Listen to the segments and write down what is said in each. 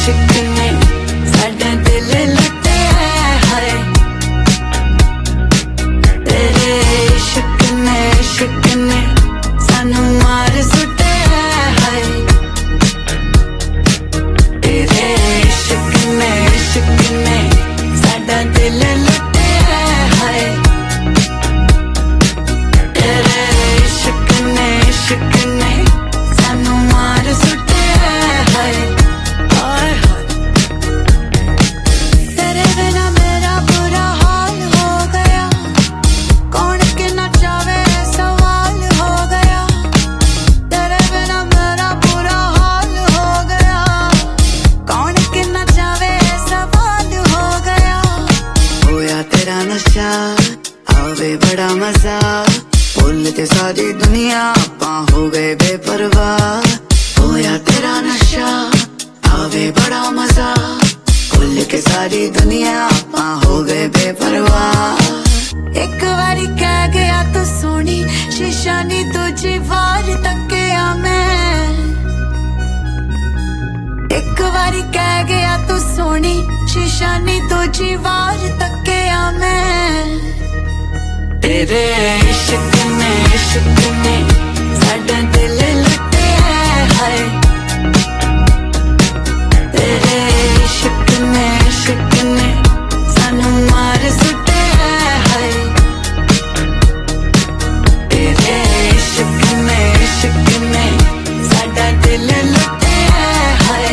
इश्क ने साडा दिल लुटिया हाय तेरे इश्क ने सानू मार सुटिया हाय तेरे इश्क ने साडा दिल लुटिया हाय तेरे इश्क ने सानू मार सुटिया हाय हाय हाय तेरे बिना मेरा बुरा हाल हो गया कौन कितना चावे सवाल हो गया तेरे बिना मेरा बुरा हाल हो गया कौन कितना चावे सवाल हो गया होया तेरा नशा आवे बड़ा मजा भुल के सारी दुनिया आपा हो गए बेपरवाह होया तेरा नशा आवे बड़ा मजा भुल के सारी दुनिया आपा हो गए बेपरवाह एक बारी कह गया तू सोनी शीशा नी दूजी बार तकिया मैं एक बारी कह गया तू सोनी शीशा नी दूजी बार तकिया मैं तेरे इश्क ने साडा दिल लुटिया हाय तेरे इश्क ने सानू मार सुटिया हाय तेरे इश्क ने साडा दिल लुटिया हाय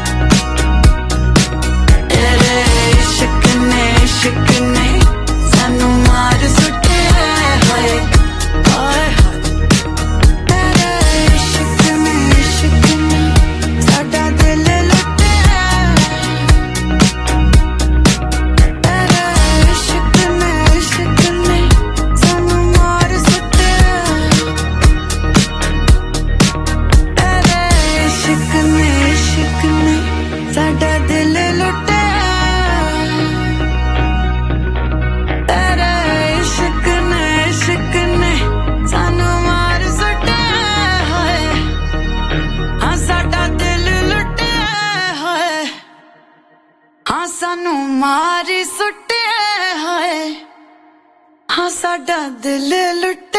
तेरे इश्क ने सानू मार सुटिया हाय हाय हाय तेरे इश्क ने साडा दिल लुटिया तेरे इश्क ने सानू मार सुटिया तेरे इश्क ने साडा दिल लुटिया तेरे इश्क ने सानू मार सुटिया हाय हाँ साडा दिल लुटिया हाय हाँ सानू मार सुटिया हाय हाँ साडा दिल लुटिया